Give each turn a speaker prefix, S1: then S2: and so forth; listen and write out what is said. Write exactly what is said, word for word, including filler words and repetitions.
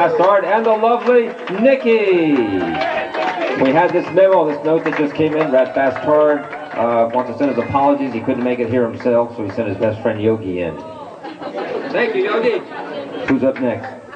S1: Bastard, and the lovely Nikki. We had this memo, this note that just came in. Rat Bastard uh, wants to send his apologies. He couldn't make it here himself, so he sent his best friend Yogi in.
S2: Thank you, Yogi.
S1: Who's up next?